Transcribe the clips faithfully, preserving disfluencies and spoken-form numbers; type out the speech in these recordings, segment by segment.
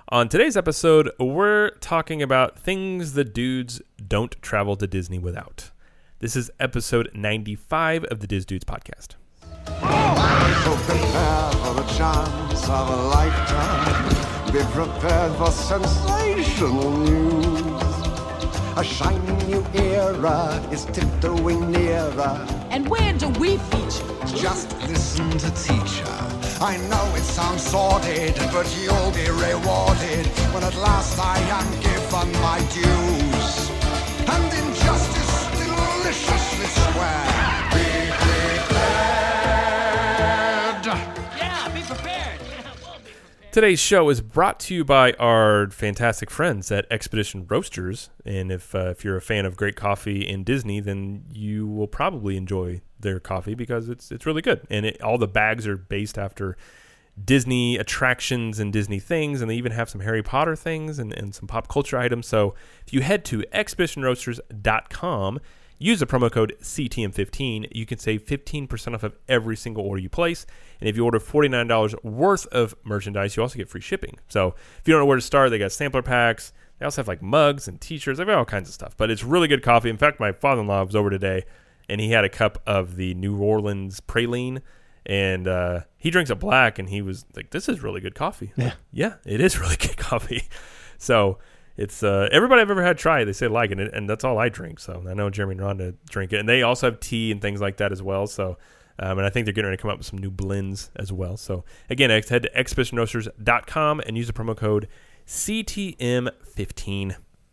On today's episode, we're talking about things the dudes don't travel to Disney without. This is episode ninety-five of the Diz Dudes podcast. So prepare for the chance of a lifetime. Be prepared for sensational news. A shiny new era is tiptoeing nearer. And where do we feature? Just listen to teacher. I know it sounds sordid, but you'll be rewarded when at last I am given my dues. And injustice deliciously square. Be prepared. Yeah, be prepared. Today's show is brought to you by our fantastic friends at Expedition Roasters. And if uh, if you're a fan of great coffee in Disney, then you will probably enjoy their coffee because it's it's really good. And it, all the bags are based after Disney attractions and Disney things. And they even have some Harry Potter things and, and some pop culture items. So if you head to expedition roasters dot com, use the promo code C T M fifteen. You can save fifteen percent off of every single order you place. And if you order forty-nine dollars worth of merchandise, you also get free shipping. So if you don't know where to start, they got sampler packs. They also have like mugs and t-shirts. They've got all kinds of stuff. But it's really good coffee. In fact, my father-in-law was over today, and he had a cup of the New Orleans Praline. And uh, he drinks it black, and he was like, this is really good coffee. Yeah, like, yeah, it is really good coffee. So it's uh, everybody I've ever had try it, they say like it, and that's all I drink. So I know Jeremy and Rhonda drink it. And they also have tea and things like that as well. So Um, and I think they're getting ready to come up with some new blends as well. So, again, head to expedition roasters dot com and use the promo code C T M fifteen.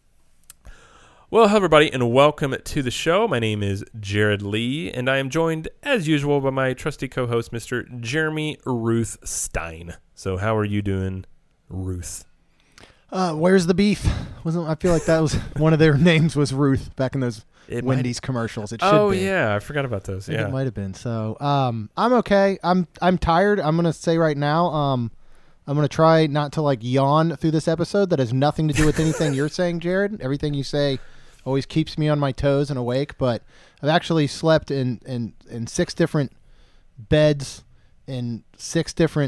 Well, hello, everybody, and welcome to the show. My name is Jared Lee, and I am joined, as usual, by my trusty co-host, Mister Jeremy Ruth Stein. So, how are you doing, Ruth? Uh, where's the beef? Wasn't I feel like that was one of their names was Ruth back in those It Wendy's might, commercials. It should oh, be. yeah. I forgot about those. I think Yeah. it might have been. So um, I'm okay. I'm I'm tired. I'm gonna say right now. Um, I'm gonna try not to like yawn through this episode. That has nothing to do with anything you're saying, Jared. Everything you say always keeps me on my toes and awake. But I've actually slept in in, in six different beds in six different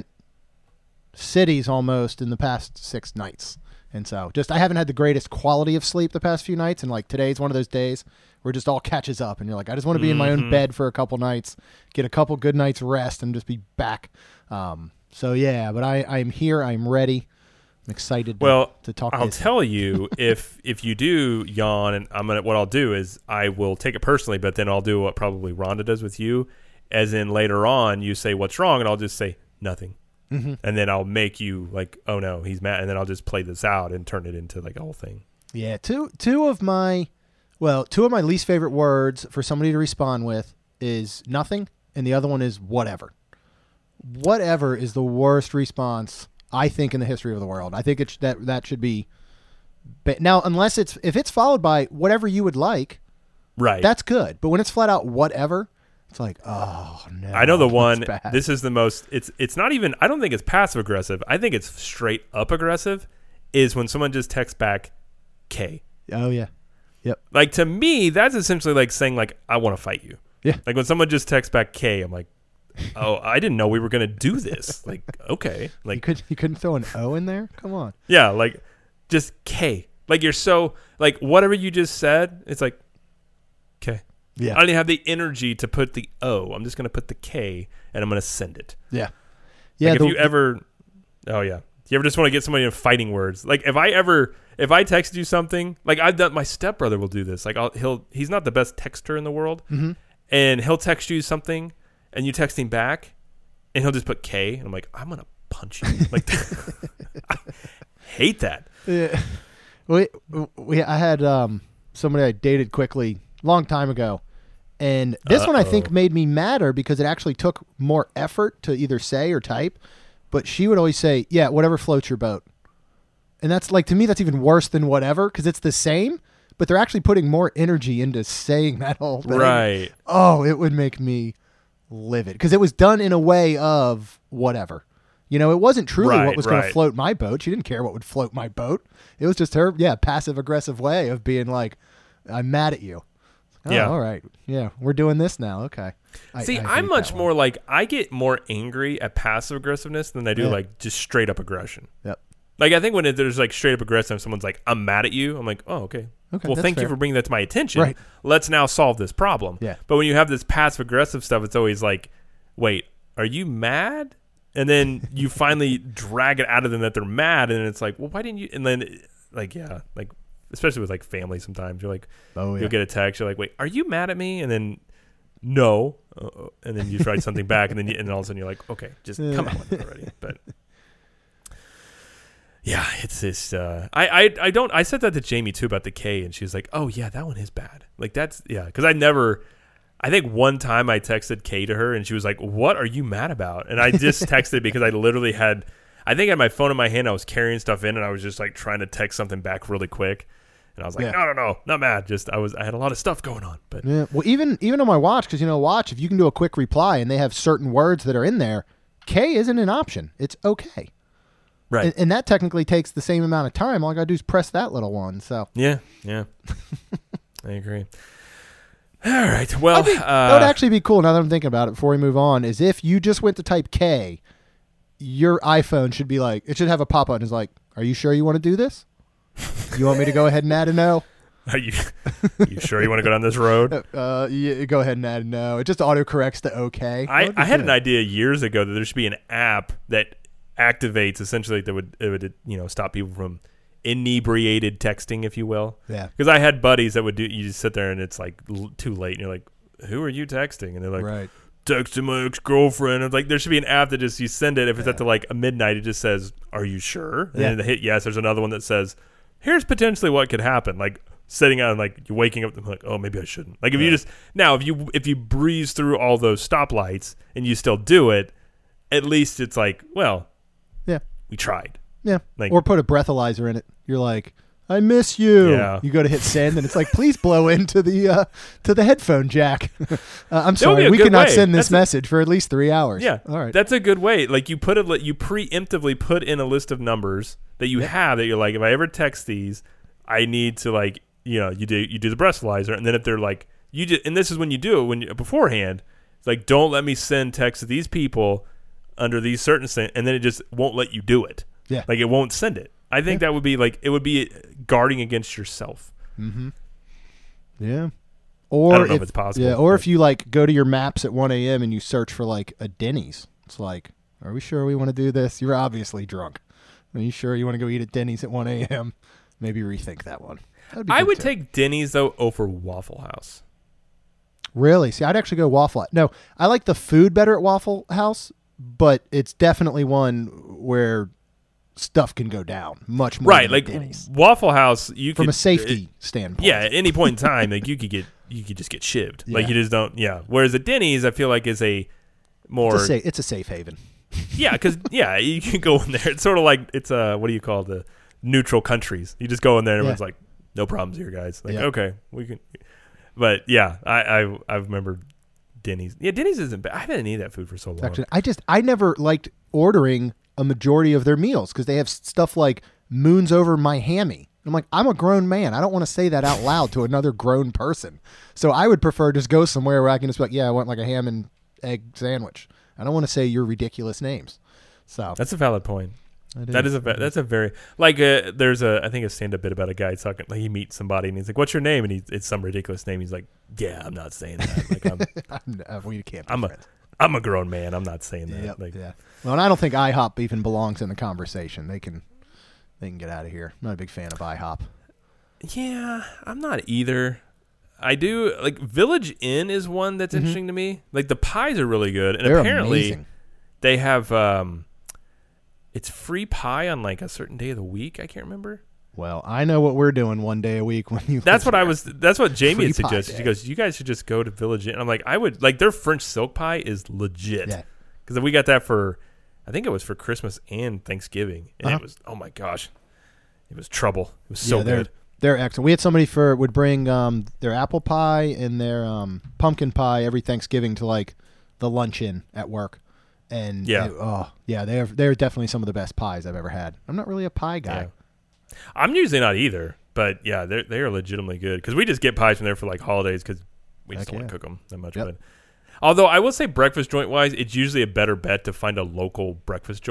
cities almost in the past six nights. And so just I haven't had the greatest quality of sleep the past few nights. And like today's one of those days where it just all catches up. And you're like, I just want to be mm-hmm. in my own bed for a couple nights, get a couple good nights rest, and just be back. Um, so, yeah, but I, I'm here. I'm ready. I'm excited to, well, to talk I'll Disney. tell you, if if you do yawn, and I'm gonna, what I'll do is I will take it personally, but then I'll do what probably Rhonda does with you, as in later on you say, what's wrong? And I'll just say, nothing. Mm-hmm. And then I'll make you like, oh no, he's mad. And then I'll just play this out and turn it into like a whole thing. Yeah, two two of my, well, two of my least favorite words for somebody to respond with is nothing, and the other one is whatever. Whatever is the worst response I think in the history of the world. I think it's that that should be. Now, unless it's if it's followed by whatever you would like, right? That's good. But when it's flat out whatever. It's like, oh, no. I know the one, bad. This is the most, it's it's not even, I don't think it's passive aggressive. I think it's straight up aggressive is when someone just texts back K. Oh, yeah. Yep. Like to me, that's essentially like saying like, I want to fight you. Yeah. Like when someone just texts back K, I'm like, oh, I didn't know we were going to do this. Like, okay. Like you, could, you couldn't throw an O in there? Come on. Yeah. Like just K. Like you're so, like whatever you just said, it's like, K. Yeah. I don't even have the energy to put the O. I'm just going to put the K, and I'm going to send it. Yeah. Yeah. Like the, if you ever, oh yeah, do you ever just want to get somebody in fighting words? Like if I ever, if I text you something, like I've done, my stepbrother will do this. Like I'll, he'll, he's not the best texter in the world, mm-hmm. and he'll text you something, and you text him back, and he'll just put K, and I'm like, I'm going to punch you. Like, I hate that. Yeah. We, we, I had um, somebody I dated quickly a long time ago. And this Uh-oh. one I think made me madder because it actually took more effort to either say or type. But she would always say, yeah, whatever floats your boat. And that's like, to me, that's even worse than whatever because it's the same, but they're actually putting more energy into saying that whole thing. Right. Oh, it would make me livid because it was done in a way of whatever. You know, it wasn't truly right, what was right. going to float my boat. She didn't care what would float my boat. It was just her, yeah, passive-aggressive way of being like, I'm mad at you. Oh, yeah. All right. Yeah, we're doing this now. Okay. I, See, I I'm much more like, I get more angry at passive aggressiveness than I do Yeah. like just straight up aggression. Yep. Like, I think when it, there's like straight up aggressive, someone's like, "I'm mad at you," I'm like, "Oh, okay." Okay, well, that's thank fair. you for bringing that to my attention. Right. Let's now solve this problem. Yeah. But when you have this passive aggressive stuff, it's always like, "Wait, are you mad?" And then you finally drag it out of them that they're mad, and it's like, "Well, why didn't you?" And then, like, yeah, like especially with like family, sometimes you're like, Oh, yeah. you'll get a text, you're like, "Wait, are you mad at me?" And then, no, uh, and then you write something back, and then you, and then all of a sudden you're like, "Okay, just come on with it already." But yeah, it's just uh, I, I I don't I said that to Jamie too about the K, and she was like, "Oh yeah, that one is bad." Like that's yeah, because I never. I think one time I texted K to her, and she was like, "What are you mad about?" And I just texted because I literally had, I think I had my phone in my hand, I was carrying stuff in, and I was just like trying to text something back really quick, and I was like, Yeah. "No, no, no, not mad. Just I was I had a lot of stuff going on." But Yeah. Well, even even on my watch, because you know, watch if you can do a quick reply and they have certain words that are in there, K isn't an option. It's okay. right, And, and that technically takes the same amount of time. All I gotta do is press that little one. So yeah, yeah, I agree. All right, well, that would uh, actually be cool. Now that I'm thinking about it, before we move on, is if you just went to type K, your iPhone should be like, it should have a pop up. It's like, are you sure you want to do this? You want me to go ahead and add a no? are you you sure you want to go down this road? Uh, yeah, go ahead and add a no. It just auto corrects to okay. I, I had an idea years ago that there should be an app that activates essentially that would it would you know stop people from inebriated texting, if you will. Yeah. Because I had buddies that would do. You just sit there and it's like l- too late, and you're like, "Who are you texting?" And they're like, Right. "Texting my ex girlfriend." It's like there should be an app that just you send it if it's at the like midnight. It just says, "Are you sure?" And Yeah. then they hit yes. There's another one that says, "Here's potentially what could happen." Like sitting out and like you're waking up and like, "Oh, maybe I shouldn't." Like if you just now if you if you breeze through all those stoplights and you still do it, at least it's like, well, Yeah. we tried. Yeah. Like- or put a breathalyzer in it. You're like, I miss you. Yeah. You go to hit send, and it's like, please blow into the uh, to the headphone jack. uh, I'm would be sorry, a we good cannot way. send this That's a- message for at least three hours. Yeah, All right. That's a good way. Like you put it, you preemptively put in a list of numbers that you have that you're like, if I ever text these, I need to like, you know, you do you do the breathalyzer, and then if they're like, you just, and this is when you do it when you, beforehand, it's like, don't let me send texts to these people under these certain, sen-, and then it just won't let you do it. Yeah. like it won't send it. I think Yeah. that would be like it would be guarding against yourself. Yeah. Or I don't know if, if it's possible, Yeah. Or but- if you like go to your maps at one a.m. and you search for like a Denny's, it's like, are we sure we want to do this? You're obviously drunk. Are you sure you want to go eat at Denny's at one a.m.? Maybe rethink that one. That'd be I good would too. take Denny's though over Waffle House. Really? See, I'd actually go Waffle House. No, I like the food better at Waffle House, but it's definitely one where stuff can go down much more Right, than like at Denny's. Waffle House, you From could, a safety standpoint. Yeah, at any point in time, like you could get, you could just get shivved. Like Yeah. you just don't. Yeah. Whereas at Denny's, I feel like is a more. It's a, safe, it's a safe haven. Yeah, because yeah, you can go in there. It's sort of like it's a what do you call the neutral countries? You just go in there and Yeah. everyone's like, no problems here, guys. Like Yeah. okay, we can. But yeah, I I I remember Denny's. Yeah, Denny's isn't bad. I haven't eaten that food for so long. Actually, I just I never liked ordering a majority of their meals because they have s- stuff like moons over my hammy. I'm like, I'm a grown man. I don't want to say that out loud to another grown person. So I would prefer just go somewhere where I can just be like, yeah, I want like a ham and egg sandwich. I don't want to say your ridiculous names. So That's a valid point. It That is. is a ve- that's a very like uh, there's a I think a stand up bit about a guy talking like he meets somebody and he's like, what's your name? And he, it's some ridiculous name. He's like, yeah, I'm not saying that. Like I'm I'm, uh, we can't be I'm a friends. I'm a grown man. I'm not saying that. Yep, like, yeah. Well, and I don't think IHOP even belongs in the conversation. They can they can get out of here. I'm not a big fan of IHOP. yeah, I'm not either. I do like Village Inn is one that's interesting to me. Like the pies are really good, and Mm-hmm. They're apparently amazing. they have um, it's free pie on like a certain day of the week. I can't remember. Well, I know what we're doing one day a week when you. That's live what I here. was. That's what Jamie Free had pie suggested. day. She goes, "You guys should just go to Village Inn." And I'm like, I would like their French silk pie is legit Yeah. because we got that for, I think it was for Christmas and Thanksgiving, and Uh-huh. it was oh my gosh, it was trouble. It was so yeah, they're, good. They're excellent. We had somebody for would bring um, their apple pie and their um, pumpkin pie every Thanksgiving to like the luncheon at work, and Yeah. they- oh yeah, they're they're definitely some of the best pies I've ever had. I'm not really a pie guy. Yeah. I'm usually not either, but yeah, they they are legitimately good because we just get pies from there for like holidays because we just Heck don't want yeah. to cook them that much. Yep. But although I will say breakfast joint wise, it's usually a better bet to find a local breakfast joint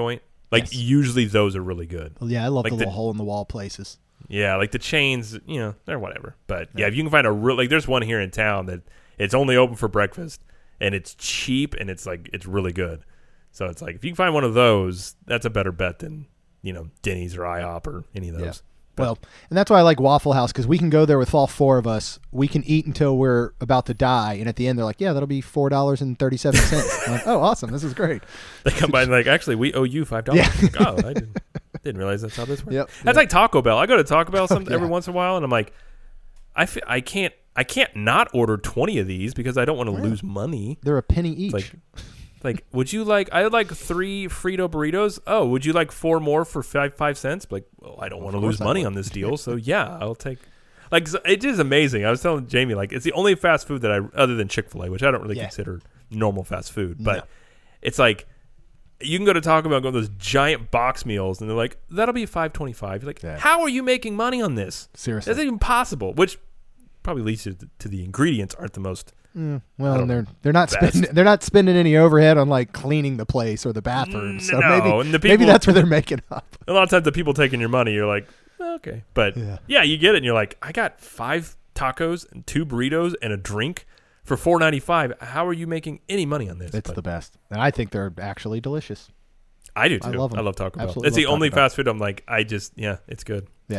Like Yes. usually those are really good. Well, yeah, I love Like the the- little hole in the wall places. Yeah, like the chains, you know, they're whatever. But yeah, if you can find a real, like there's one here in town that it's only open for breakfast and it's cheap and it's like, it's really good. So it's like, if you can find one of those, that's a better bet than, you know, Denny's or IHOP or any of those. Yeah. But- Well, and that's why I like Waffle House, because we can go there with all four of us. We can eat until we're about to die, and at the end they're like, "Yeah, that'll be four dollars and thirty-seven cents." I'm like, "Oh, awesome! This is great." They come by and like, actually, we owe you five dollars. Yeah. Like, oh, I didn't, didn't realize that's how this works. Yep, That's yep. like Taco Bell. I go to Taco Bell some, Yeah. every once in a while, and I'm like, I, f- I can't I can't not order twenty of these because I don't want to lose money. They're a penny each. It's like, like, would you like? I would like three Frito burritos. Oh, would you like four more for five five cents? Like, well, I don't want to course lose I money would. on this deal, so yeah, I'll take. Like, so it is amazing. I was telling Jamie, like, it's the only fast food that I, other than Chick-fil-A, which I don't really Yeah. consider normal fast food, but No. it's like you can go to Taco Bell and go to those giant box meals, and they're like, that'll be five twenty five. You're like, Yeah. how are you making money on this? Seriously. That's even possible. Which probably leads to, to the ingredients aren't the most. Mm, I well, don't and they're they're not best. spending they're not spending any overhead on like cleaning the place or the bathroom. So No, maybe and the maybe people- that's where they're making up. A lot of times, the people taking your money, you're like, okay, but Yeah. yeah, you get it, and you're like, I got five tacos and two burritos and a drink for four ninety five. How are you making any money on this? It's But the best, and I think they're actually delicious. I do too. I love 'em. I love Taco Bell. Absolutely It's the love only Taco Bell. fast food. I'm like, I just, yeah, it's good. Yeah.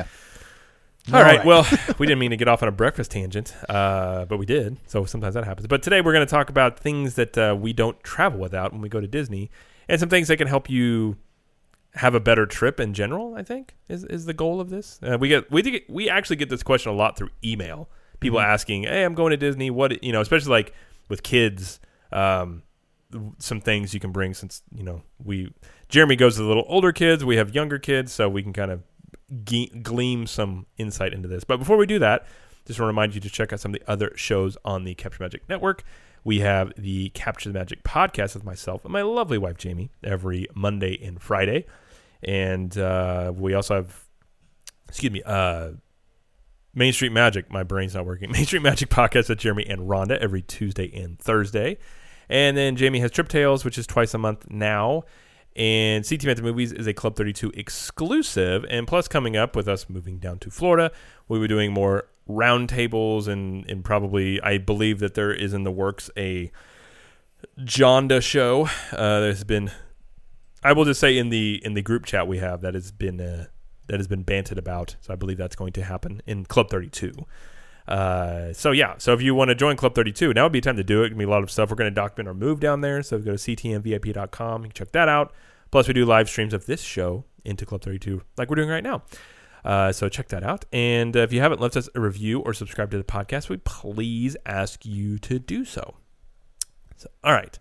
All right. right. Well, we didn't mean to get off on a breakfast tangent, uh, but we did. So sometimes that happens. But today we're going to talk about things that uh, we don't travel without when we go to Disney, and some things that can help you have a better trip in general. I think is is the goal of this. Uh, we get we get, we actually get this question a lot through email. People Mm-hmm. asking, "Hey, I'm going to Disney. What you know?" Especially like with kids. Um, some things you can bring since you know we Jeremy goes to the little older kids. We have younger kids, so we can kind of ge- gleam some insight into this. But before we do that, just want to remind you to check out some of the other shows on the Capture Magic Network. We have the Capture the Magic podcast with myself and my lovely wife, Jamie, every Monday and Friday. And uh, we also have, excuse me, uh, Main Street Magic. My brain's not working. Main Street Magic podcast with Jeremy and Rhonda every Tuesday and Thursday. And then Jamie has Trip Tales, which is twice a month now. And C T Method Movies is a Club thirty-two exclusive. And plus, coming up with us moving down to Florida, we'll be doing more roundtables and, and probably, I believe that there is in the works a Jonda show. Uh, there's been, I will just say in the in the group chat we have that has been uh, that has been banted about. So I believe that's going to happen in Club thirty-two. Uh, so yeah, so if you want to join Club thirty-two, now would be a time to do it. It's gonna be a lot of stuff. We're going to document our move down there, so go to c t m v i p dot com. You can check that out. Plus, we do live streams of this show into Club thirty-two, like we're doing right now. Uh, so check that out. And uh, if you haven't left us a review or subscribed to the podcast, we please ask you to do so. So, all right.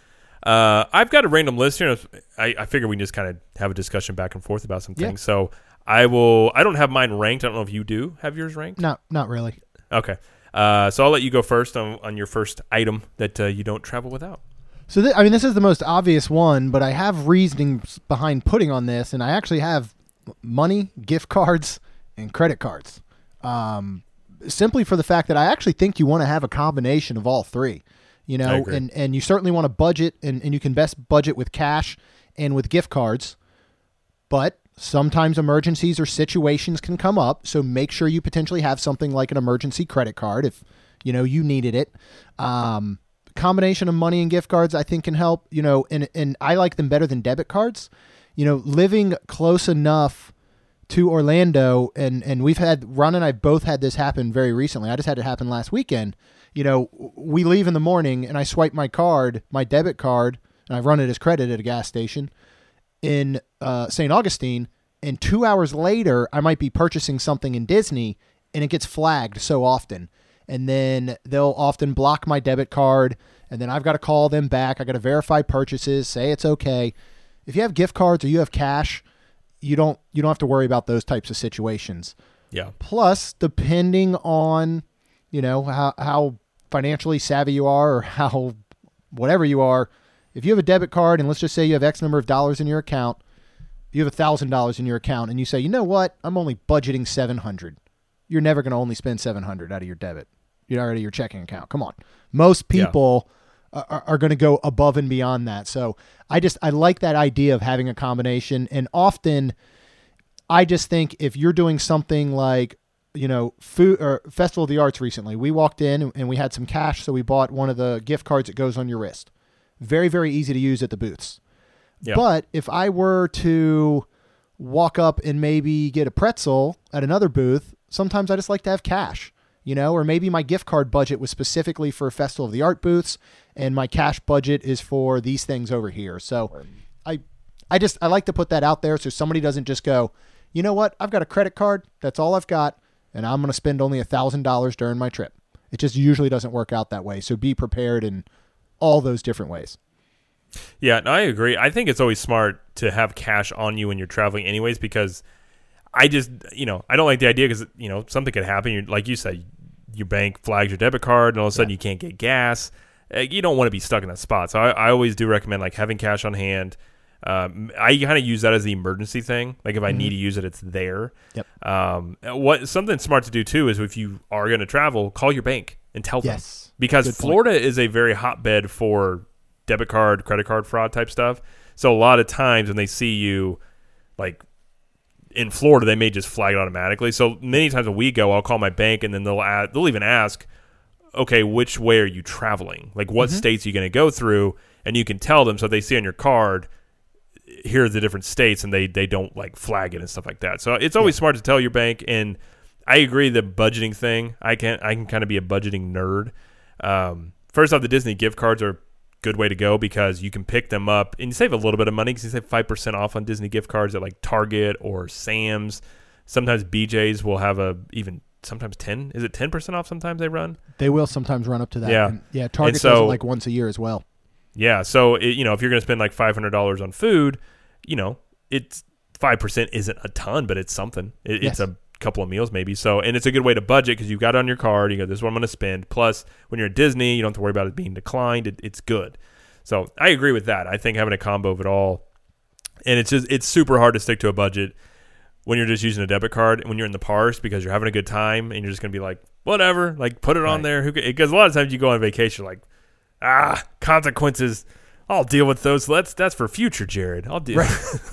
Uh, I've got a random list here. I, I figure we can just kind of have a discussion back and forth about some Yeah. things. So I will. I don't have mine ranked. I don't know if you do have yours ranked. Not not really. Okay. Uh, so I'll let you go first on, on your first item that uh, you don't travel without. So th- I mean, this is the most obvious one, but I have reasonings behind putting on this, and I actually have money, gift cards, and credit cards. Um, simply for the fact that I actually think you want to have a combination of all three. You I know, agree. and, and you certainly want to budget, and, and you can best budget with cash and with gift cards. But sometimes emergencies or situations can come up, so make sure you potentially have something like an emergency credit card if, you know, you needed it. Um, combination of money and gift cards, I think, can help, you know, and, and I like them better than debit cards. You know, living close enough to Orlando, and, and we've had, Ron and I both had this happen very recently. I just had it happen last weekend. You know, we leave in the morning and I swipe my card, my debit card, and I run it as credit at a gas station in uh, Saint Augustine, and two hours later, I might be purchasing something in Disney, and it gets flagged so often. And then they'll often block my debit card, and then I've got to call them back. I got to verify purchases, say it's okay. If you have gift cards or you have cash, you don't you don't have to worry about those types of situations. Yeah. Plus, depending on, you know, how how financially savvy you are or how whatever you are, if you have a debit card and let's just say you have X number of dollars in your account, you have one thousand dollars in your account and you say, you know what, I'm only budgeting seven hundred dollars. You're never going to only spend seven hundred dollars out of your debit, you know, out of your checking account. Come on. Most people are, are going to go above and beyond that. So I just I like that idea of having a combination. And often, I just think if you're doing something like, you know, food or Festival of the Arts recently, we walked in and we had some cash, so we bought one of the gift cards that goes on your wrist. Very, very easy to use at the booths. Yep. But if I were to walk up and maybe get a pretzel at another booth, sometimes I just like to have cash, you know, or maybe my gift card budget was specifically for Festival of the Art booths and my cash budget is for these things over here. So I, I just, I like to put that out there so somebody doesn't just go, you know what, I've got a credit card. That's all I've got. And I'm going to spend only a thousand dollars during my trip. It just usually doesn't work out that way. So be prepared in all those different ways. Yeah, no, I agree. I think it's always smart to have cash on you when you're traveling anyways, because I just, you know, I don't like the idea because, you know, something could happen. You're, like you said, your bank flags your debit card and all of a sudden yeah. you can't get gas. You don't want to be stuck in that spot. So I, I always do recommend like having cash on hand. Um, I kind of use that as the emergency thing. Like if I mm-hmm. need to use it, it's there. Yep. Um, what something smart to do too is if you are going to travel, call your bank and tell them. Yes. Because Good Florida point. is a very hotbed for debit card, credit card fraud type stuff. So a lot of times when they see you, like in Florida, they may just flag it automatically. So many times when we go, I'll call my bank and then they'll add, they'll even ask, okay, which way are you traveling? Like what mm-hmm. states are you going to go through? And you can tell them so if they see on your card, here are the different states, and they, they don't like flag it and stuff like that. So it's always yeah. smart to tell your bank. And I agree the budgeting thing. I can I can kind of be a budgeting nerd. Um, first off, the Disney gift cards are a good way to go because you can pick them up and you save a little bit of money because you save five percent off on Disney gift cards at like Target or Sam's. Sometimes B J's will have a even sometimes ten. Is it ten percent off sometimes they run? They will sometimes run up to that. Yeah. And yeah. Target so, does it like once a year as well. Yeah, so it, you know if you're going to spend like five hundred dollars on food, you know it's five percent isn't a ton, but it's something. It, yes. It's a couple of meals maybe. So and it's a good way to budget because you've got it on your card. You go, this is what I'm going to spend. Plus, when you're at Disney, you don't have to worry about it being declined. It, it's good. So I agree with that. I think having a combo of it all, and it's just it's super hard to stick to a budget when you're just using a debit card and when you're in the parks because you're having a good time and you're just going to be like whatever, like put it right. on there. Who because a lot of times you go on vacation like. Ah, consequences. I'll deal with those. That's that's for future Jared. I'll deal. Right.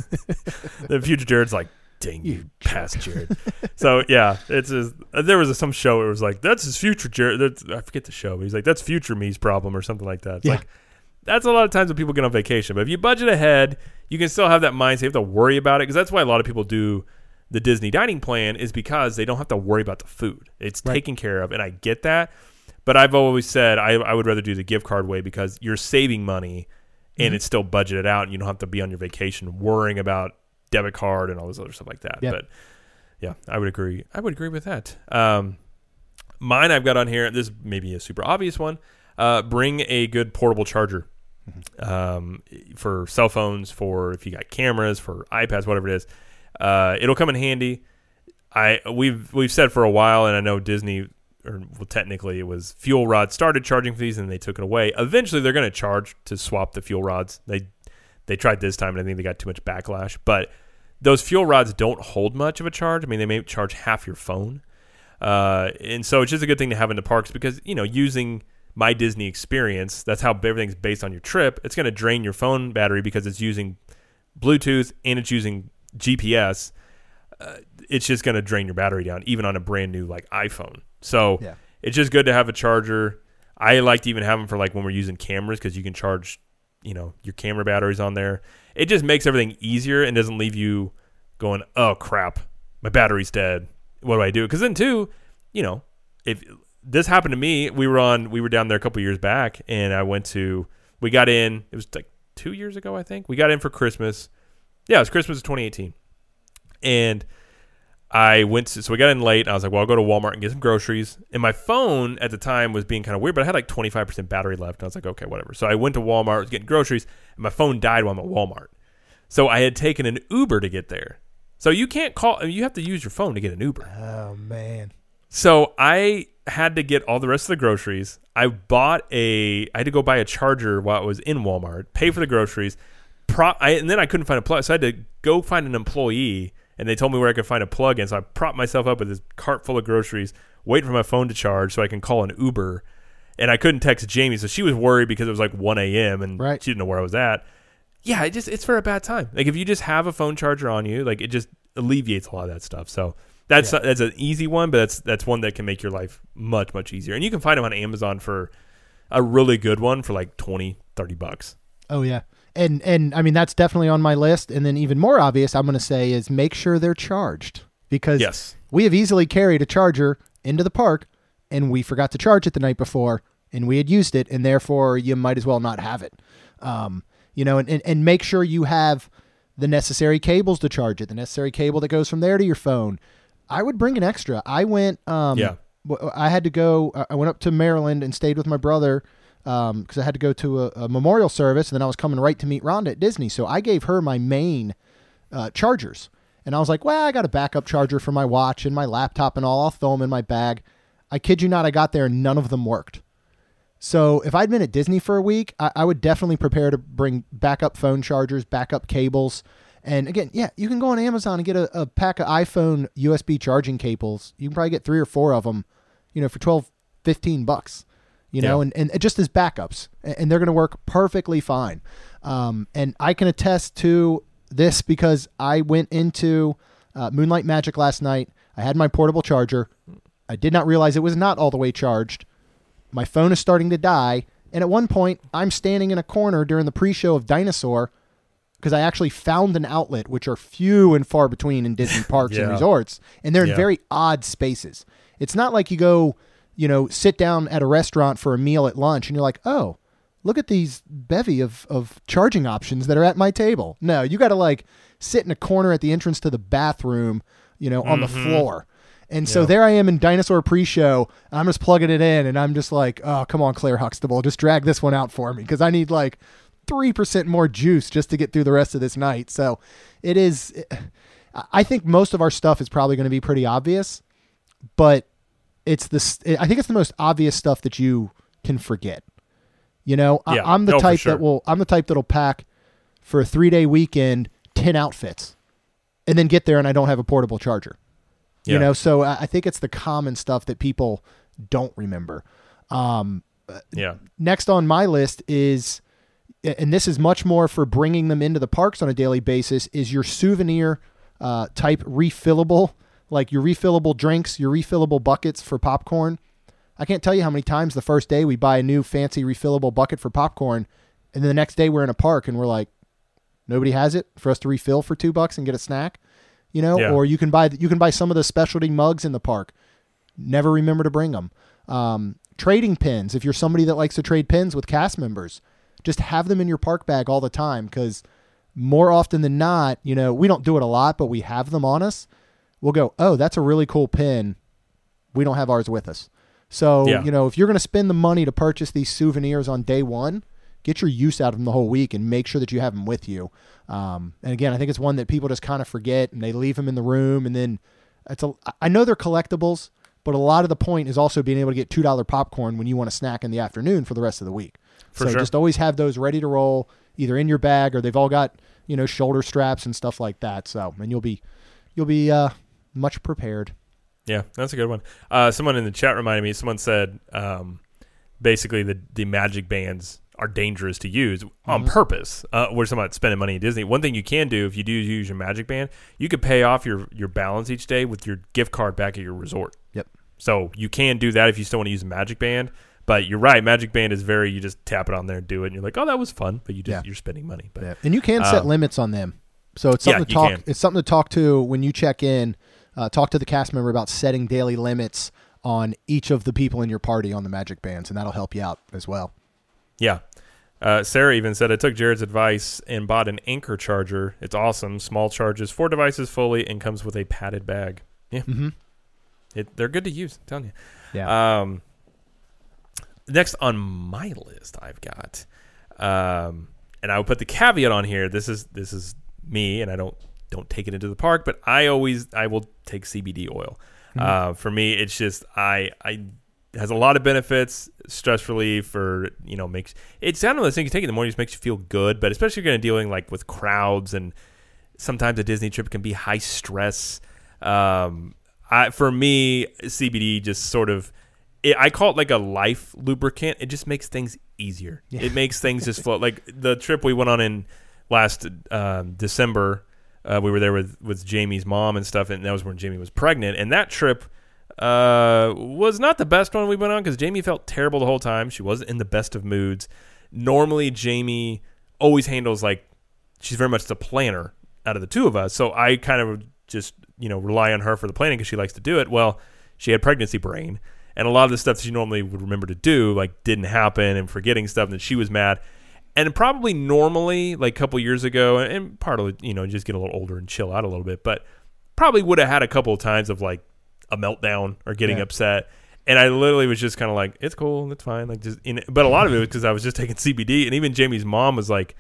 The future Jared's like, dang you, past Jared. So yeah, it's his, there was a, some show where it was like, that's his future Jared. That's, I forget the show. But he's like, that's future me's problem or something like that. It's yeah. like that's a lot of times when people get on vacation. But if you budget ahead, you can still have that mindset. You have to worry about it because that's why a lot of people do the Disney dining plan is because they don't have to worry about the food. It's right. taken care of, and I get that. But I've always said I, I would rather do the gift card way because you're saving money and mm-hmm. it's still budgeted out and you don't have to be on your vacation worrying about debit card and all this other stuff like that. Yep. But yeah, I would agree. I would agree with that. Um, mine I've got on here, this may be a super obvious one, uh, bring a good portable charger mm-hmm. um, for cell phones, for if you got cameras, for iPads, whatever it is. Uh, it'll come in handy. I We've we've said for a while, and I know Disney – or well, technically it was Fuel Rod started charging for these and they took it away. Eventually they're going to charge to swap the fuel rods. They they tried this time and I think they got too much backlash. But those fuel rods don't hold much of a charge. I mean, they may charge half your phone. Uh, and so it's just a good thing to have in the parks because, you know, using My Disney Experience, that's how everything's based on your trip. It's going to drain your phone battery because it's using Bluetooth and it's using G P S. Uh, it's just going to drain your battery down, even on a brand new like iPhone. So yeah. It's just good to have a charger. I like to even have them for like when we're using cameras because you can charge, you know, your camera batteries on there. It just makes everything easier and doesn't leave you going, oh crap, my battery's dead. What do I do? Because then too, you know, if this happened to me, we were on, we were down there a couple years back, and I went to, we got in. It was like two years ago, I think. We got in for Christmas. Yeah, it was Christmas of twenty eighteen, and I went to, so we got in late, and I was like, well, I'll go to Walmart and get some groceries. And my phone at the time was being kind of weird, but I had like twenty-five percent battery left. And I was like, okay, whatever. So I went to Walmart, was getting groceries, and my phone died while I'm at Walmart. So I had taken an Uber to get there. So you can't call, I mean, you have to use your phone to get an Uber. Oh, man. So I had to get all the rest of the groceries. I bought a, I had to go buy a charger while I was in Walmart, pay for the groceries, prop, I, and then I couldn't find a plug. So I had to go find an employee. And they told me where I could find a plug-in, so I propped myself up with this cart full of groceries, wait for my phone to charge so I can call an Uber. and I couldn't text Jamie, so she was worried because it was like one a.m. and Right. she didn't know where I was at. Yeah, it just it's for a bad time. Like if you just have a phone charger on you, like it just alleviates a lot of that stuff. So that's Yeah. that's an easy one, but that's that's one that can make your life much much easier. And you can find them on Amazon for a really good one for like twenty, thirty bucks. Oh yeah. And and I mean that's definitely on my list. And then even more obvious, I'm going to say is make sure they're charged, because Yes. we have easily carried a charger into the park and we forgot to charge it the night before and we had used it, and therefore you might as well not have it. Um, you know, and, and, and make sure you have the necessary cables to charge it, the necessary cable that goes from there to your phone. I would bring an extra. I went, um, Yeah. w- I had to go, I went up to Maryland and stayed with my brother um, cause I had to go to a, a memorial service, and then I was coming right to meet Rhonda at Disney. So I gave her my main, uh, chargers, and I was like, well, I got a backup charger for my watch and my laptop and all. I'll throw them in my bag. I kid you not. I got there and none of them worked. So if I'd been at Disney for a week, I, I would definitely prepare to bring backup phone chargers, backup cables. And again, yeah, you can go on Amazon and get a, a pack of iPhone U S B charging cables. You can probably get three or four of them, you know, for twelve, fifteen bucks, you know, Yeah. and, and just as backups, and and they're going to work perfectly fine. Um, and I can attest to this because I went into uh, Moonlight Magic last night. I had my portable charger. I did not realize it was not all the way charged. My phone is starting to die. And at one point, I'm standing in a corner during the pre-show of Dinosaur because I actually found an outlet, which are few and far between in Disney parks and Yeah. resorts. And they're in Yeah. very odd spaces. It's not like you go, you know, sit down at a restaurant for a meal at lunch and you're like, oh, look at these bevy of, of charging options that are at my table. No, you got to like sit in a corner at the entrance to the bathroom, you know, on the floor. And so Yeah. there I am in Dinosaur pre-show. I'm just plugging it in, and I'm just like, oh, come on, Claire Huxtable, just drag this one out for me because I need like three percent more juice just to get through the rest of this night. So it is, I think most of our stuff is probably going to be pretty obvious, but it's this, I think it's the most obvious stuff that you can forget. You know, I- Yeah. I'm the No, for type sure. that will, I'm the type that'll pack for a three day weekend, ten outfits, and then get there and I don't have a portable charger. You Yeah. know, so I I think it's the common stuff that people don't remember. Um, Yeah. next on my list is, and this is much more for bringing them into the parks on a daily basis, is your souvenir uh, type refillable, like your refillable drinks, your refillable buckets for popcorn. I can't tell you how many times the first day we buy a new fancy refillable bucket for popcorn, and then the next day we're in a park and we're like, nobody has it for us to refill for two bucks and get a snack. You know, Yeah. or you can buy you can buy some of the specialty mugs in the park. Never remember to bring them. Um, trading pins. If you're somebody that likes to trade pins with cast members, just have them in your park bag all the time, because more often than not, you know, we don't do it a lot, but we have them on us. We'll go, oh, that's a really cool pin. We don't have ours with us. So, Yeah. you know, if you're going to spend the money to purchase these souvenirs on day one, get your use out of them the whole week and make sure that you have them with you. Um, and again, I think it's one that people just kind of forget and they leave them in the room. And then it's a, I know they're collectibles, but a lot of the point is also being able to get two dollar popcorn when you want to snack in the afternoon for the rest of the week. For so sure. just always have those ready to roll, either in your bag or they've all got, you know, shoulder straps and stuff like that. So, and you'll be, you'll be, uh, much prepared. Yeah, that's a good one. Uh, someone in the chat reminded me, someone said um, basically the, the magic bands are dangerous to use on purpose. Uh, we're talking about spending money at Disney. One thing you can do if you do use your magic band, you could pay off your, your balance each day with your gift card back at your resort. Yep. So you can do that if you still want to use a magic band. But you're right, magic band is very, you just tap it on there and do it, and you're like, oh, that was fun, but you just Yeah. you're spending money. But Yeah. And you can set Um, limits on them. So it's yeah, something to you talk. can. It's something to talk to when you check in. Uh, talk to the cast member about setting daily limits on each of the people in your party on the magic bands, and that'll help you out as well. yeah. Uh, Sarah even said, I took Jared's advice and bought an Anchor charger. It's awesome. Small charges, four devices fully, and comes with a padded bag. Yeah. Mm-hmm. It, they're good to use, I'm telling you. Yeah. Um, next on my list, I've got, um, and I will put the caveat on here. This is this is me, and I don't don't take it into the park, but I always I will take C B D oil. Uh, for me, it's just I I it has a lot of benefits, stress relief, or you know makes it's one of those things you take in the morning, just makes you feel good. But especially if you're going to dealing like with crowds, and sometimes a Disney trip can be high stress. Um, I, for me, C B D just sort of it, I call it like a life lubricant. It just makes things easier. Yeah. It makes things just flow. Like the trip we went on in last um, December, uh, we were there with, with Jamie's mom and stuff, and that was when Jamie was pregnant. And that trip uh, was not the best one we went on because Jamie felt terrible the whole time. She wasn't in the best of moods. Normally, Jamie always handles like she's very much the planner out of the two of us. So I kind of just you know rely on her for the planning because she likes to do it. Well, she had pregnancy brain. And a lot of the stuff that she normally would remember to do, like, didn't happen and forgetting stuff, and she was mad. And probably normally, like a couple years ago, and part of it, you know, just get a little older and chill out a little bit, but probably would have had a couple of times of, like, a meltdown or getting yeah. upset. And I literally was just kind of like, it's cool, it's fine. Like, just, in, but a lot of it was because I was just taking C B D. And even Jamie's mom was like,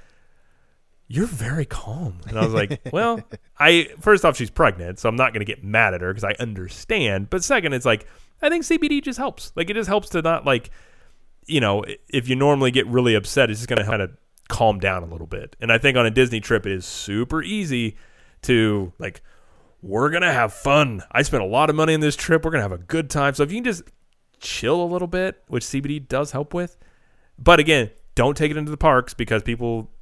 you're very calm. And I was like, well, I first off, she's pregnant, so I'm not going to get mad at her because I understand. But second, it's like, I think C B D just helps. Like, it just helps to not, like, you know, if you normally get really upset, it's just going to kind of calm down a little bit. And I think on a Disney trip, it is super easy to, like, we're going to have fun. I spent a lot of money on this trip. We're going to have a good time. So if you can just chill a little bit, which C B D does help with. But again, don't take it into the parks because people,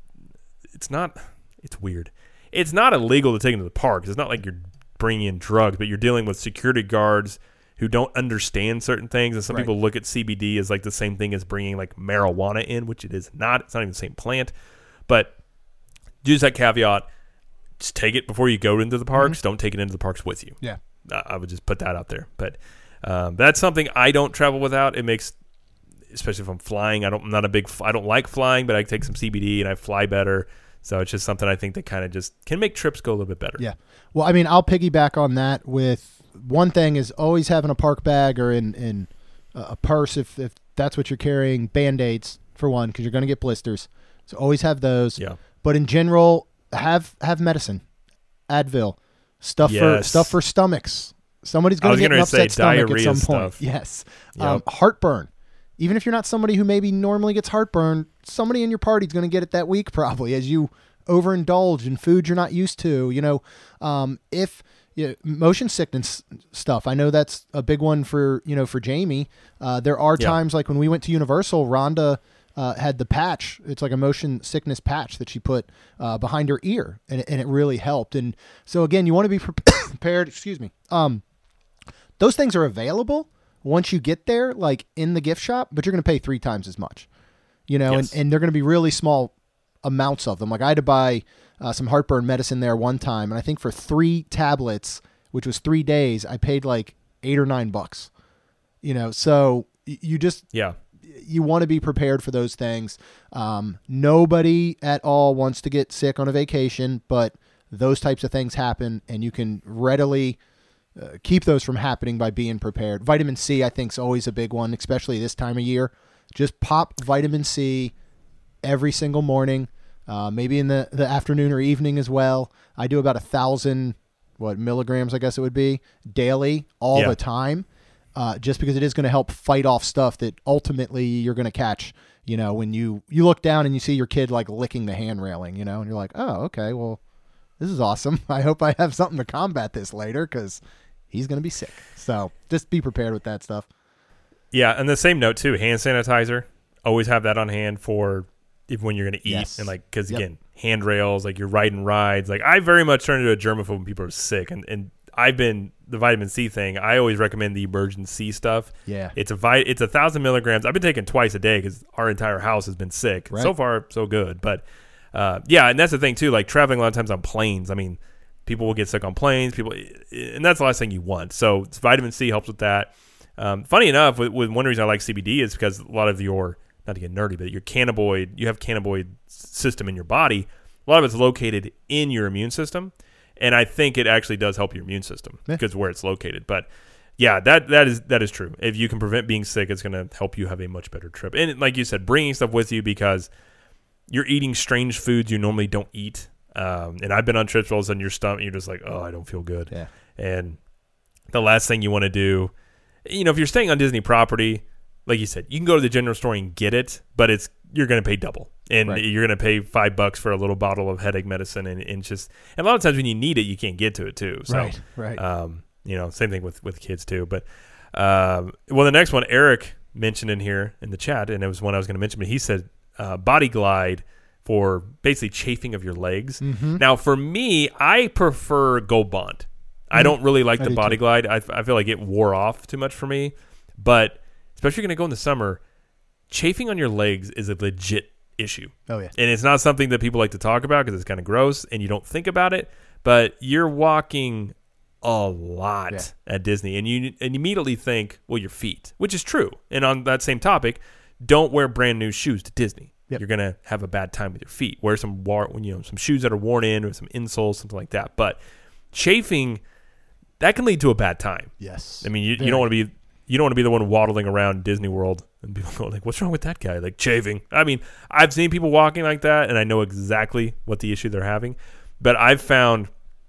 it's not, it's weird. It's not illegal to take it into the parks. It's not like you're bringing in drugs, but you're dealing with security guards who don't understand certain things, and some right. people look at C B D as like the same thing as bringing like marijuana in, which it is not. It's not even the same plant. But use that caveat. Just take it before you go into the parks. Mm-hmm. Don't take it into the parks with you. Yeah, I would just put that out there. But um, that's something I don't travel without. It makes, especially if I'm flying. I don't. I'm not a big. I don't like flying, but I take some C B D and I fly better. So it's just something I think that kind of just can make trips go a little bit better. Yeah. Well, I mean, I'll piggyback on that with. One thing is always having a park bag or in, in a purse if, if that's what you're carrying. Band-Aids, for one, because you're going to get blisters. So always have those. Yeah. But in general, have have medicine. Advil. Stuff yes. for stuff for stomachs. Somebody's going to get an upset stomach at some point. Stuff. Yes. Yep. Um, heartburn. Even if you're not somebody who maybe normally gets heartburn, somebody in your party is going to get it that week probably as you overindulge in food you're not used to. You know, um, if... Yeah, motion sickness stuff. I know that's a big one for you know for Jamie. Uh, there are yeah. times like when we went to Universal, Rhonda uh, had the patch. It's like a motion sickness patch that she put uh, behind her ear, and, and it really helped. And so again, you want to be prepared. Excuse me. Um, those things are available once you get there, like in the gift shop, but you're going to pay three times as much. You know, yes. and, and they're going to be really small amounts of them. Like I had to buy. Uh, some heartburn medicine there one time, and I think for three tablets, which was three days, I paid like eight or nine bucks. You know, so y- you just yeah, you want to be prepared for those things. Um, nobody at all wants to get sick on a vacation, but those types of things happen, and you can readily uh, keep those from happening by being prepared. Vitamin C, I think, is always a big one, especially this time of year. Just pop vitamin C every single morning. Uh, maybe in the, the afternoon or evening as well. I do about a thousand, what, milligrams, I guess it would be, daily, all yeah. the time, uh, just because it is going to help fight off stuff that ultimately you're going to catch, you know, when you, you look down and you see your kid like licking the hand railing, you know, and you're like, oh, okay, well, this is awesome. I hope I have something to combat this later because he's going to be sick. So just be prepared with that stuff. Yeah, and the same note too, hand sanitizer. Always have that on hand for even when you're going to eat. Yes. And like, because Yep. again, handrails, like you're riding rides. Like I very much turn into a germaphobe when people are sick. And, and I've been, the vitamin C thing, I always recommend the emergency stuff. Yeah. It's a vi- it's a thousand milligrams. I've been taking twice a day because our entire house has been sick. Right. So far, so good. But uh, yeah, and that's the thing too, like traveling a lot of times on planes. I mean, people will get sick on planes, people, and that's the last thing you want. So vitamin C helps with that. Um, funny enough, with, with one reason I like C B D is because a lot of your, not to get nerdy, but your cannabinoid, you have cannabinoid system in your body. A lot of it's located in your immune system. And I think it actually does help your immune system yeah. because where it's located. But yeah, that that is that is true. If you can prevent being sick, it's going to help you have a much better trip. And like you said, bringing stuff with you because you're eating strange foods you normally don't eat. Um, and I've been on trips where all of a sudden your stomach, you're just like, oh, I don't feel good. Yeah. And the last thing you want to do, you know, if you're staying on Disney property, like you said, you can go to the general store and get it, but it's you're going to pay double. And right. you're going to pay five bucks for a little bottle of headache medicine. And, and just, and a lot of times when you need it, you can't get to it too. So, right, right. Um, You know, same thing with, with kids too. But, um, well, the next one, Eric mentioned in here in the chat, and it was one I was going to mention, but he said uh, Body Glide for basically chafing of your legs. Mm-hmm. Now, for me, I prefer Gold Bond. I Mm, don't really like I the do Body too. Glide. I, I feel like it wore off too much for me. But especially going to go in the summer, chafing on your legs is a legit issue. Oh, yeah. And it's not something that people like to talk about because it's kind of gross and you don't think about it. But you're walking a lot Yeah. at Disney, and you and you immediately think, well, your feet, which is true. And on that same topic, don't wear brand new shoes to Disney. Yep. You're gonna have a bad time with your feet. Wear some war, you know, some shoes that are worn in, or some insoles, something like that. But chafing, that can lead to a bad time. Yes. I mean, you, you Very. don't want to be you don't want to be the one waddling around Disney World and people go like, "What's wrong with that guy?" Like chafing. I mean, I've seen people walking like that, and I know exactly what the issue they're having. But I've found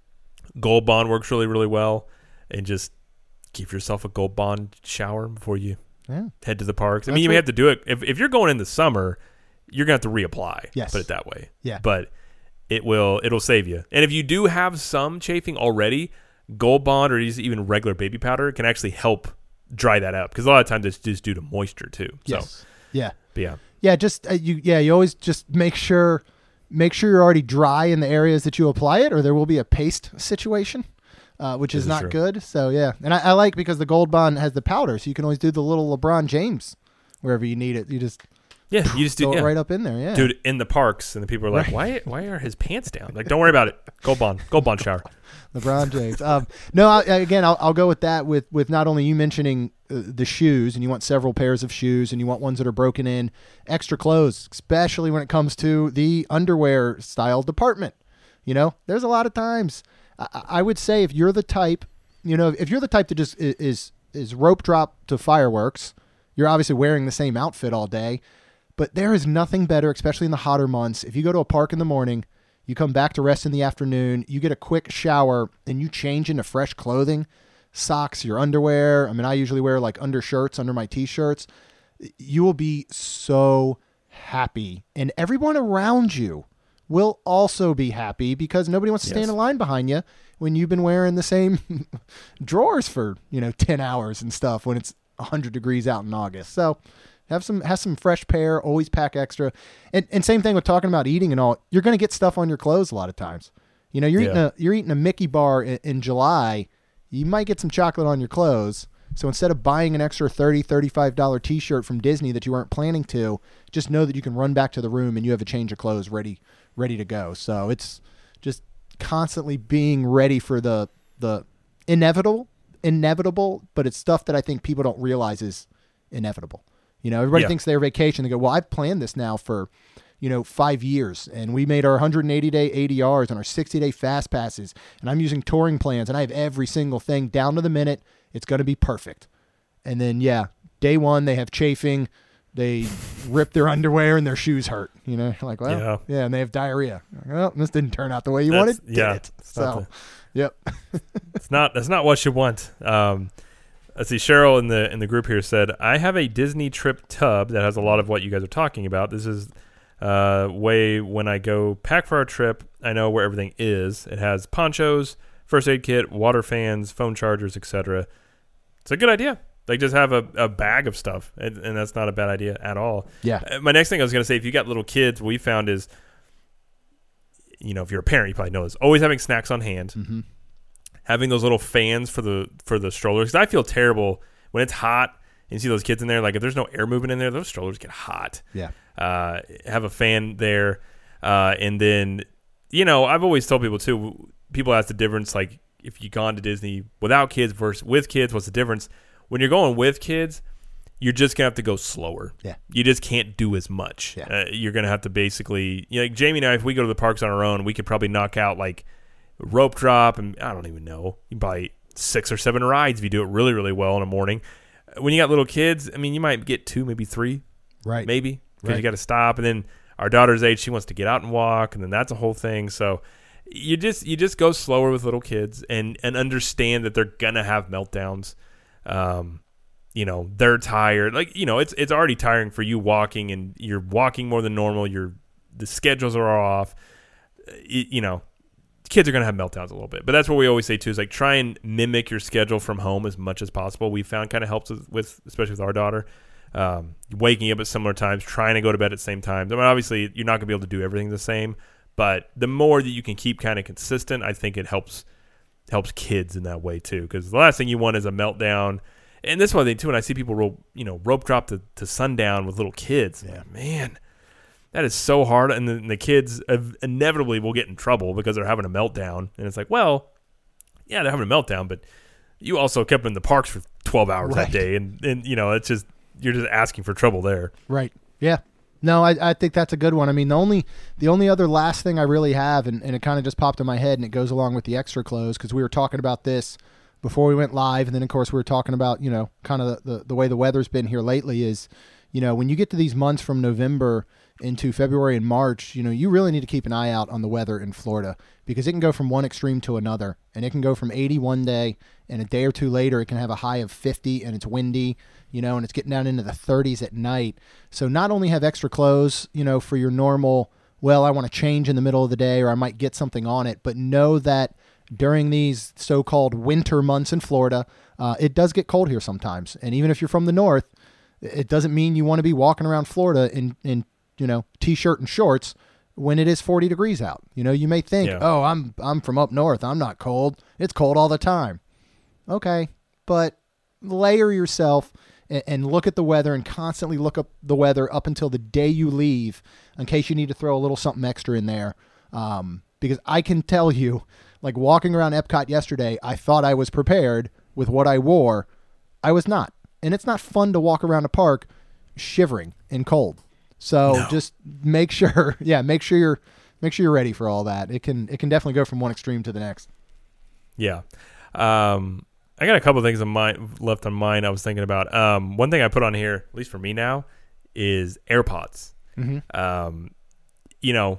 Gold Bond works really, really well, and just give yourself a Gold Bond shower before you Yeah. head to the parks. I That's mean, you may what- have to do it if if you're going in the summer. You're gonna have to reapply. Yes. Put it that way. Yeah. But it will it'll save you. And if you do have some chafing already, Gold Bond or even regular baby powder can actually help dry that out, because a lot of times it's just due to moisture too. So Yes. Yeah. but yeah. Yeah, just uh, you. Yeah, you always just make sure make sure you're already dry in the areas that you apply it, or there will be a paste situation, uh, which This is is not true. good. So yeah, and I, I like because the Gold Bond has the powder, so you can always do the little LeBron James wherever you need it. You just Yeah, you just do throw yeah. it right up in there. Yeah, Dude, in the parks, and the people are like, "Why? Why are his pants down?" Like, don't worry about it. Gold Bond, Gold Bond shower. LeBron James. Um, no, I, again, I'll, I'll go with that. With with not only you mentioning uh, the shoes, and you want several pairs of shoes, and you want ones that are broken in, extra clothes, especially when it comes to the underwear style department. You know, there's a lot of times. I, I would say if you're the type, you know, if you're the type that just i- is is rope drop to fireworks, you're obviously wearing the same outfit all day. But there is nothing better, especially in the hotter months. If you go to a park in the morning, you come back to rest in the afternoon, you get a quick shower, and you change into fresh clothing, socks, your underwear. I mean, I usually wear like undershirts under my t-shirts. You will be so happy. And everyone around you will also be happy, because nobody wants to stand Yes. in line behind you when you've been wearing the same drawers for, you know, ten hours and stuff when it's one hundred degrees out in August. So have some have some fresh pair, always pack extra. And and same thing with talking about eating and all. You're going to get stuff on your clothes a lot of times. You know, you're eating Yeah. a you're eating a Mickey bar in, in July, you might get some chocolate on your clothes. So instead of buying an extra thirty dollars, thirty-five dollars t-shirt from Disney that you weren't planning to, just know that you can run back to the room and you have a change of clothes ready ready to go. So it's just constantly being ready for the the inevitable, inevitable, but it's stuff that I think people don't realize is inevitable. You know, everybody Yeah. thinks they're vacation. They go, well, I've planned this now for, you know, five years, and we made our one hundred eighty day A D Rs and our sixty day fast passes, and I'm using touring plans, and I have every single thing down to the minute. It's going to be perfect. And then, yeah, day one, they have chafing. They rip their underwear and their shoes hurt. You know, like, well, Yeah. yeah, and they have diarrhea. Like, well, this didn't turn out the way you That's- wanted. Did yeah, it? it's not So, yep. It's not. That's not what you want. Um, let's see. Cheryl in the in the group here said, "I have a Disney trip tub that has a lot of what you guys are talking about. This is uh, way when I go pack for our trip. I know where everything is. It has ponchos, first aid kit, water fans, phone chargers, et cetera. It's a good idea. Like, just have a, a bag of stuff, and, and that's not a bad idea at all. Yeah. Uh, My next thing I was going to say, if you got little kids, what we found is, you know, if you're a parent, you probably know this. Always having snacks on hand, Mm-hmm. having those little fans for the for the strollers. 'Cause I feel terrible when it's hot and you see those kids in there. Like, if there's no air movement in there, those strollers get hot. Yeah. Uh, have a fan there, uh, and then, you know, I've always told people too. People ask the difference, like, if you've gone to Disney without kids versus with kids, what's the difference? When you're going with kids, you're just gonna have to go slower. Yeah. You just can't do as much. Yeah. Uh, you're gonna have to basically, you know, like Jamie and I, if we go to the parks on our own, we could probably knock out like rope drop, and I don't even know, you can probably six or seven rides if you do it really, really well in the morning. When you got little kids, I mean, you might get two, maybe three, Right. maybe, because Right. you got to stop. And then our daughter's age, she wants to get out and walk, and then that's a whole thing. So you just you just go slower with little kids, and and understand that they're gonna have meltdowns. Um, you know, they're tired. Like, you know, it's it's already tiring for you walking, and you're walking more than normal. You're the schedules are off. You, you know, kids are going to have meltdowns a little bit. But that's what we always say, too, is like try and mimic your schedule from home as much as possible. We found kind of helps with, with, especially with our daughter, um, waking up at similar times, trying to go to bed at the same time. I mean, obviously, you're not going to be able to do everything the same. But the more that you can keep kind of consistent, I think it helps helps kids in that way, too. Because the last thing you want is a meltdown. And this one thing, too, when I see people rope, you know, rope drop to, to sundown with little kids, yeah. like, man, that is so hard. And the, and the kids inevitably will get in trouble because they're having a meltdown. And it's like, well, yeah, they're having a meltdown, but you also kept them in the parks for twelve hours right. that day. And, and, you know, it's just, you're just asking for trouble there. Right. Yeah. No, I, I think that's a good one. I mean, the only the only other last thing I really have, and, and it kind of just popped in my head, and it goes along with the extra clothes, because we were talking about this before we went live, and then, of course, we were talking about, you know, kind of the, the, the way the weather's been here lately is, you know, when you get to these months from November into February and March, you know, you really need to keep an eye out on the weather in Florida, because it can go from one extreme to another, and it can go from eighty one day, and a day or two later it can have a high of fifty, and it's windy, you know, and it's getting down into the thirties at night. So not only have extra clothes, you know, for your normal, well, I want to change in the middle of the day or I might get something on it, but know that during these so-called winter months in Florida, uh, it does get cold here sometimes. And even if you're from the north, it doesn't mean you want to be walking around Florida in, in you know, t-shirt and shorts when it is forty degrees out. You know, you may think, yeah. oh, I'm I'm from up north. I'm not cold. It's cold all the time. Okay, but layer yourself and look at the weather and constantly look up the weather up until the day you leave in case you need to throw a little something extra in there. Um, because I can tell you, like walking around Epcot yesterday, I thought I was prepared with what I wore. I was not. And it's not fun to walk around a park shivering and cold. So no. just make sure, yeah, make sure you're make sure you're ready for all that. It can it can definitely go from one extreme to the next. Yeah. Um I got a couple of things on mine, left on mine I was thinking about. Um, one thing I put on here, at least for me now, is AirPods. Mm-hmm. Um, you know,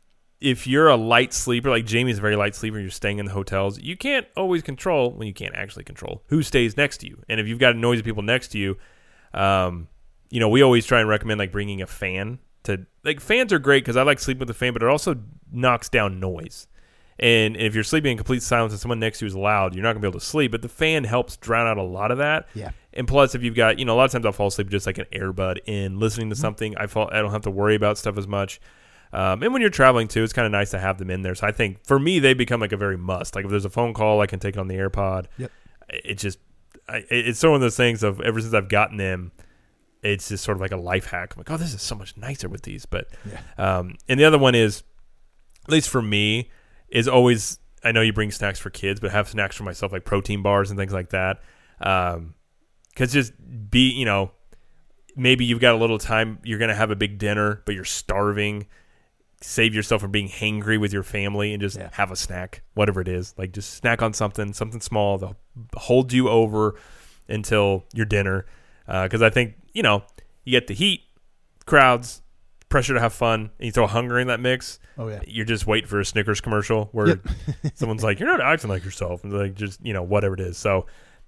if you're a light sleeper, like Jamie's a very light sleeper, you're staying in the hotels, you can't always control, well, you can't actually control who stays next to you. And if you've got noisy people next to you, um, you know, we always try and recommend like bringing a fan to, like fans are great because I like sleeping with a fan, but it also knocks down noise. And if you're sleeping in complete silence and someone next to you is loud, you're not going to be able to sleep. But the fan helps drown out a lot of that. Yeah. And plus, if you've got, you know, a lot of times I'll fall asleep just like an earbud in listening to mm-hmm. something. I fall, I don't have to worry about stuff as much. Um, and when you're traveling too, it's kind of nice to have them in there. So I think for me, they become like a very must. Like if there's a phone call, I can take it on the AirPod. Yep. It just, I, it's sort of one of those things of ever since I've gotten them, it's just sort of like a life hack. I'm like, oh, this is so much nicer with these. But, yeah. um, and the other one is, at least for me, is always, I know you bring snacks for kids, but have snacks for myself, like protein bars and things like that. Um, cause just be, you know, maybe you've got a little time, you're going to have a big dinner, but you're starving. Save yourself from being hangry with your family and just yeah. have a snack, whatever it is. Like just snack on something, something small that holds you over until your dinner. Uh, cause I think, you know, you get the heat, crowds, pressure to have fun, and you throw hunger in that mix. Oh yeah, you're just waiting for a Snickers commercial where yep. someone's like, "You're not acting like yourself," and like just you know whatever it is. So,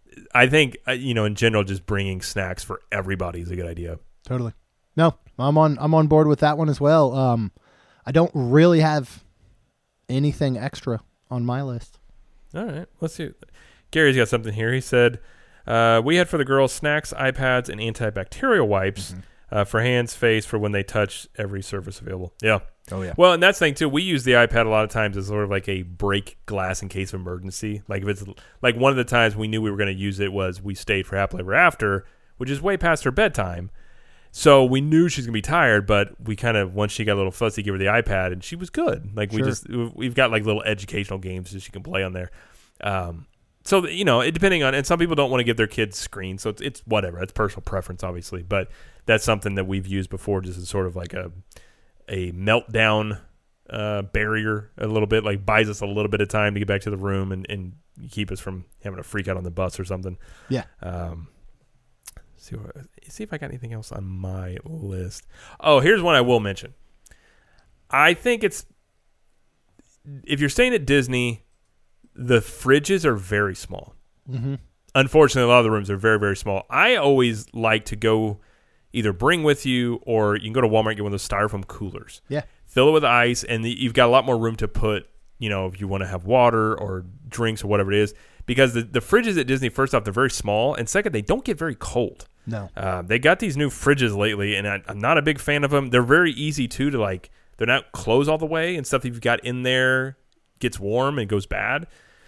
I think you know in general, just bringing snacks for everybody is a good idea. Totally. No, I'm on. I'm on board with that one as well. Um, I don't really have anything extra on my list. All right, let's see. Gary's got something here. He said, uh, "We had for the girls snacks, iPads, and antibacterial wipes." Mm-hmm. Uh, for hands, face, for when they touch every surface available. Yeah. Oh, yeah. Well, and that's the thing, too. We use the iPad a lot of times as sort of like a break glass in case of emergency. Like, if it's like one of the times we knew we were going to use it was we stayed for Happily Ever After, which is way past her bedtime. So we knew she was going to be tired, but we kind of, once she got a little fussy, give her the iPad, and she was good. Like, we sure. just, we've got like little educational games that she can play on there. Um, so, you know, it, depending on, and some people don't want to give their kids screens, so it's, it's whatever. It's personal preference, obviously, but that's something that we've used before, just as sort of like a a meltdown uh, barrier a little bit, like buys us a little bit of time to get back to the room and, and keep us from having a freak out on the bus or something. Yeah. Um, see, what, see if I got anything else on my list. Oh, here's one I will mention. I think it's, if you're staying at Disney, the fridges are very small. Mm-hmm. Unfortunately, a lot of the rooms are very, very small. I always like to go either bring with you or you can go to Walmart and get one of those styrofoam coolers. Yeah. Fill it with ice, and the, you've got a lot more room to put, you know, if you want to have water or drinks or whatever it is. Because the, the fridges at Disney, first off, they're very small. And second, they don't get very cold. No. Uh, they got these new fridges lately, and I, I'm not a big fan of them. They're very easy, too, to like, they're not closed all the way, and stuff that you've got in there gets warm and goes bad.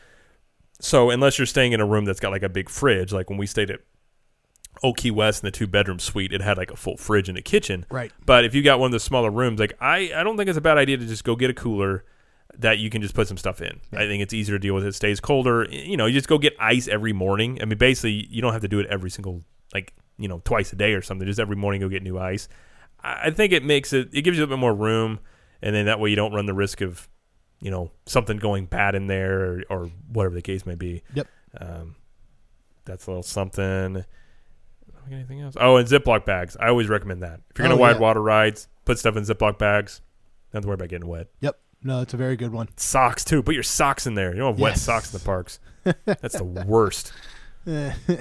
So unless you're staying in a room that's got like a big fridge, like when we stayed at Old Key West in the two-bedroom suite, it had like a full fridge in the kitchen. Right. But if you got one of the smaller rooms, like I, I don't think it's a bad idea to just go get a cooler that you can just put some stuff in. Yeah. I think it's easier to deal with. It stays colder. You know, you just go get ice every morning. I mean, basically, you don't have to do it every single, like, you know, twice a day or something. Just every morning go get new ice. I think it makes it, it gives you a bit more room, and then that way you don't run the risk of, you know, something going bad in there or, or whatever the case may be. Yep. Um, that's a little something. Anything else? Oh, and Ziploc bags. I always recommend that. If you're going to oh, wide yeah. water rides, put stuff in Ziploc bags. Don't have to worry about getting wet. Yep. No, it's a very good one. Socks, too. Put your socks in there. You don't have wet Yes. socks in the parks. That's the worst. All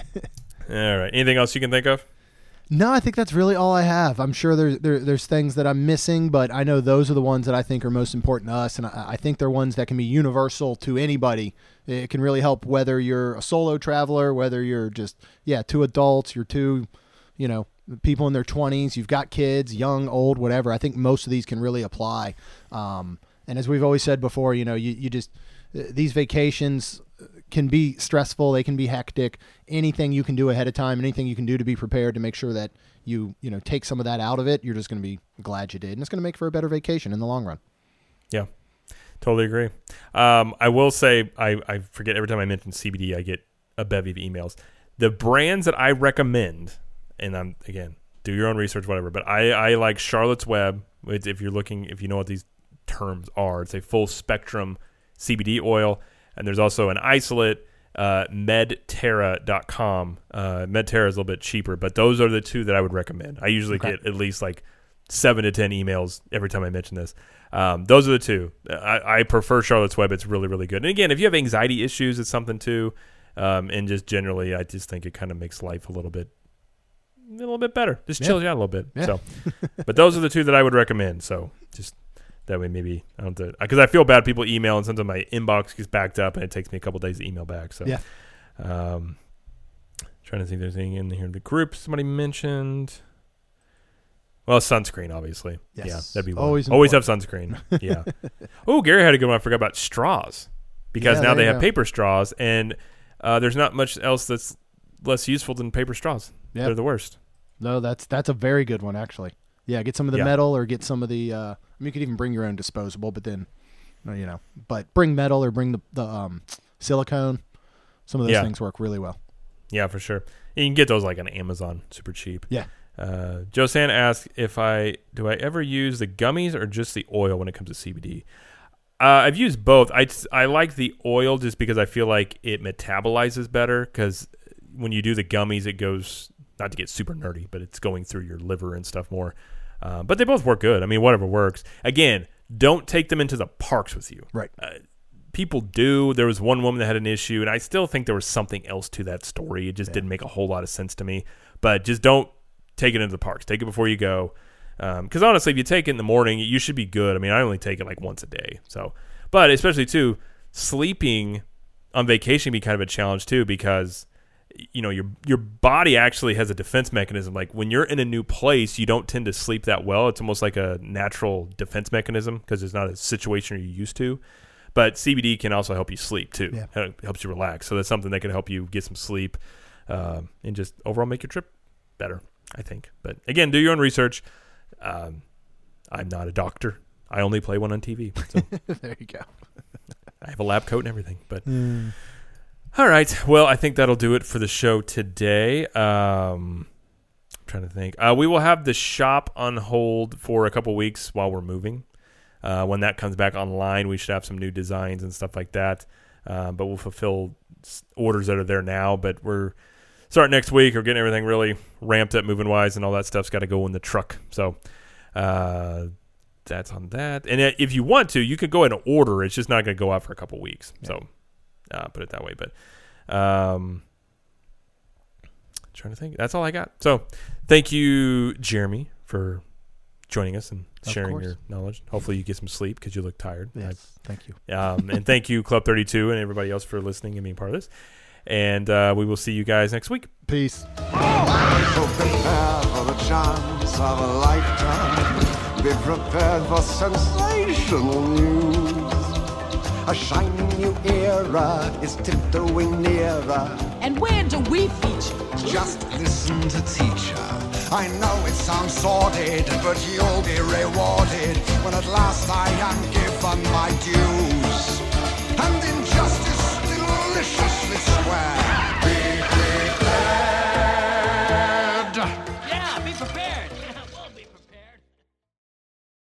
right. Anything else you can think of? No, I think that's really all I have. I'm sure there's there, there's things that I'm missing, but I know those are the ones that I think are most important to us, and I, I think they're ones that can be universal to anybody. It can really help whether you're a solo traveler, whether you're just, yeah, two adults, you're two, you know, people in their twenties, you've got kids, young, old, whatever. I think most of these can really apply. Um, and as we've always said before, you know, you, you just, these vacations can be stressful. They can be hectic. Anything you can do ahead of time, anything you can do to be prepared to make sure that you, you know, take some of that out of it, you're just going to be glad you did. And it's going to make for a better vacation in the long run. Yeah, totally agree. Um, I will say, I, I forget every time I mention C B D, I get a bevy of emails. The brands that I recommend, and I'm, again, do your own research, whatever, but I, I like Charlotte's Web. It's, if you're looking, if you know what these terms are, it's a full spectrum C B D oil. And there's also an isolate, uh, medterra dot com. Uh, Medterra is a little bit cheaper, but those are the two that I would recommend. I usually Okay. get at least like seven to ten emails every time I mention this. Um, those are the two. I, I prefer Charlotte's Web. It's really, really good. And again, if you have anxiety issues, it's something too. Um, and just generally, I just think it kind of makes life a little bit, a little bit better. Just Yeah. chills you out a little bit. Yeah. So, but those are the two that I would recommend. So just. That way, maybe I don't because I feel bad. People email and sometimes my inbox gets backed up, and it takes me a couple days to email back. So, yeah. Um, trying to think, if there's anything in here. The group somebody mentioned. Well, sunscreen, obviously. Yes. Yeah, that'd be one. Always always have sunscreen. Yeah. Oh, Gary had a good one. I forgot about straws because Yeah, now there they you have go. paper straws, and uh, there's not much else that's less useful than paper straws. Yep. They're the worst. No, that's that's a very good one, actually. Yeah, get some of the Yeah. metal or get some of the. Uh, I mean, you could even bring your own disposable, but then, uh, you know, but bring metal or bring the the um, silicone. Some of those Yeah. things work really well. Yeah, for sure. You can get those like on Amazon, super cheap. Yeah. Uh, Joe San asked if I do I ever use the gummies or just the oil when it comes to C B D. Uh, I've used both. I I like the oil just because I feel like it metabolizes better. Because when you do the gummies, it goes not to get super nerdy, but it's going through your liver and stuff more. Uh, but they both work good. I mean, whatever works. Again, don't take them into the parks with you. Right. Uh, people do. There was one woman that had an issue, and I still think there was something else to that story. It just Yeah. didn't make a whole lot of sense to me. But just don't take it into the parks. Take it before you go. Because um, honestly, if you take it in the morning, you should be good. I mean, I only take it like once a day. So, but especially too, sleeping on vacation can be kind of a challenge too, because you know your your body actually has a defense mechanism. Like when you're in a new place, you don't tend to sleep that well. It's almost like a natural defense mechanism because it's not a situation you're used to. But C B D can also help you sleep too. Yeah. It helps you relax. So that's something that can help you get some sleep um, and just overall make your trip better, I think. But again, do your own research. Um, I'm not a doctor. I only play one on T V. So There you go. I have a lab coat and everything. But Mm. all right. Well, I think that'll do it for the show today. Um, I'm trying to think. Uh, we will have the shop on hold for a couple weeks while we're moving. Uh, when that comes back online, we should have some new designs and stuff like that. Uh, but we'll fulfill s- orders that are there now. But we're starting next week. We're getting everything really ramped up moving wise, and all that stuff's got to go in the truck. So uh, that's on that. And if you want to, you could go ahead and order. It's just not going to go out for a couple weeks. Yeah. So uh, put it that way. But um, trying to think. That's all I got. So thank you, Jeremy, for joining us and Of sharing course. your knowledge. Hopefully you get some sleep because you look tired. Yes. Thank you. Um, and thank you, Club thirty-two, and everybody else for listening and being part of this. And uh, we will see you guys next week. Peace. So prepare for the chance of a lifetime. Be prepared for sensational news. A shining new era is tiptoeing nearer. And where do we feature? Just listen to teacher. I know it sounds sordid, but you'll be rewarded when at last I am given my dues.